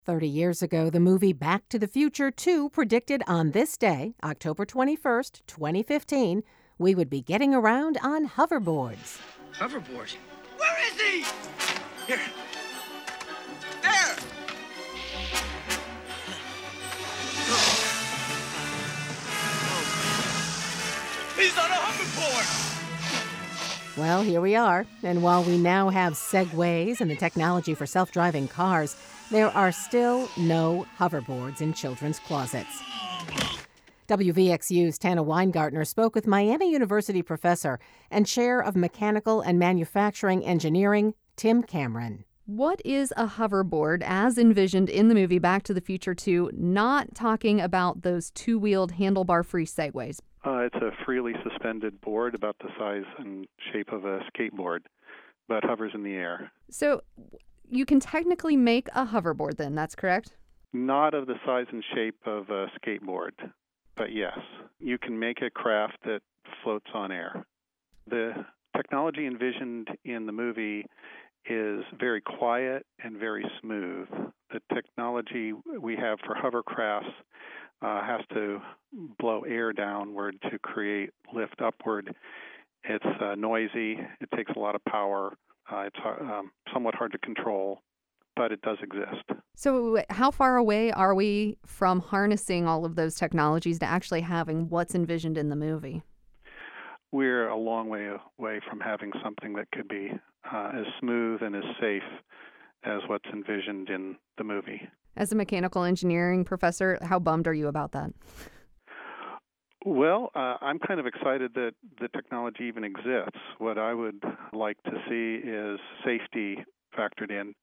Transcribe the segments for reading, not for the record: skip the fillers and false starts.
30 years ago, the movie Back to the Future 2 predicted on this day, October 21st, 2015, we would be getting around on hoverboards. Hoverboard? Where is he? Here. There! He's on a hoverboard! Well, here we are. And while we now have Segways and the technology for self-driving cars, there are still no hoverboards in children's closets. WVXU's Tana Weingartner spoke with Miami University professor and chair of mechanical and manufacturing engineering, Tim Cameron. What is a hoverboard as envisioned in the movie Back to the Future 2, not talking about those two-wheeled handlebar-free Segways? It's a freely suspended board about the size and shape of a skateboard, but hovers in the air. So you can technically make a hoverboard then, that's correct? Not of the size and shape of a skateboard, but yes, you can make a craft that floats on air. The technology envisioned in the movie is very quiet and very smooth. The technology we have for hovercrafts has to blow air downward to create lift upward. It's noisy. It takes a lot of power. It's somewhat hard to control, but it does exist. So how far away are we from harnessing all of those technologies to actually having what's envisioned in the movie? We're a long way away from having something that could be as smooth and as safe as what's envisioned in the movie. As a mechanical engineering professor, how bummed are you about that? Well, I'm kind of excited that the technology even exists. What I would like to see is safety factored in.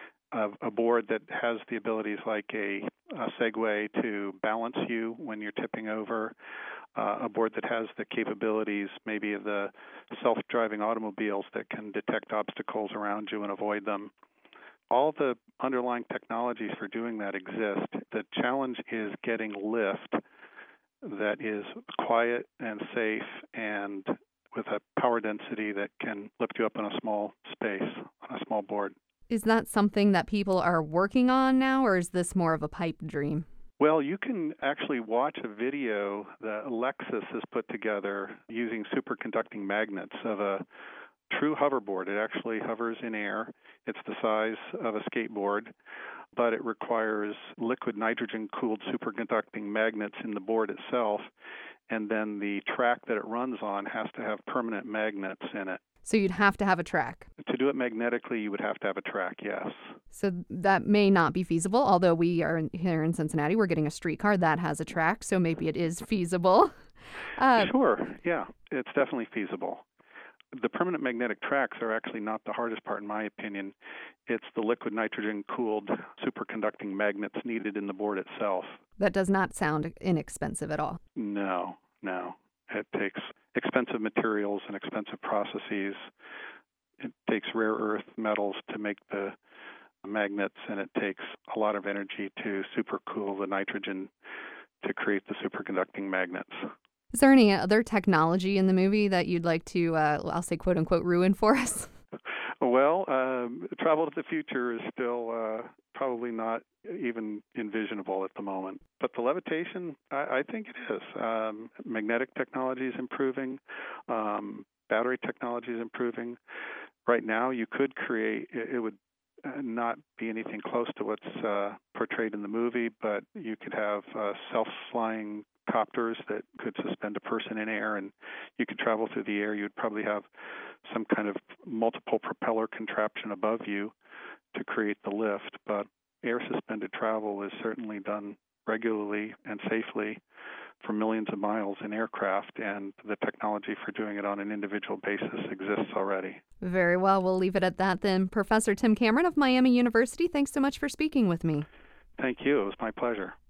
A board that has the abilities like a Segway to balance you when you're tipping over, a board that has the capabilities maybe of the self-driving automobiles that can detect obstacles around you and avoid them. All the underlying technologies for doing that exist. The challenge is getting lift that is quiet and safe and with a power density that can lift you up in a small space, on a small board. Is that something that people are working on now, or is this more of a pipe dream? Well, you can actually watch a video that Lexus has put together using superconducting magnets of a true hoverboard. It actually hovers in air. It's the size of a skateboard, but it requires liquid nitrogen-cooled superconducting magnets in the board itself, and then the track that it runs on has to have permanent magnets in it. So you'd have to have a track. To do it magnetically, you would have to have a track, yes. So that may not be feasible, although we are here in Cincinnati. We're getting a streetcar that has a track, so maybe it is feasible. Sure, yeah, it's definitely feasible. The permanent magnetic tracks are actually not the hardest part, in my opinion. It's the liquid nitrogen-cooled superconducting magnets needed in the board itself. That does not sound inexpensive at all. No. It takes expensive materials and expensive processes. It takes rare earth metals to make the magnets, and it takes a lot of energy to supercool the nitrogen to create the superconducting magnets. Is there any other technology in the movie that you'd like to, I'll say, quote unquote, ruin for us? Well, travel to the future is still probably not even envisionable at the moment. But the levitation, I think it is. Magnetic technology is improving. Battery technology is improving. Right now, you could create, it would not be anything close to what's portrayed in the movie, but you could have self-flying copters that could suspend a person in air, and you could travel through the air. You'd probably have some kind of multiple propeller contraption above you to create the lift, but air-suspended travel is certainly done regularly and safely for millions of miles in aircraft, and the technology for doing it on an individual basis exists already. Very well. We'll leave it at that then. Professor Tim Cameron of Miami University, thanks so much for speaking with me. Thank you. It was my pleasure.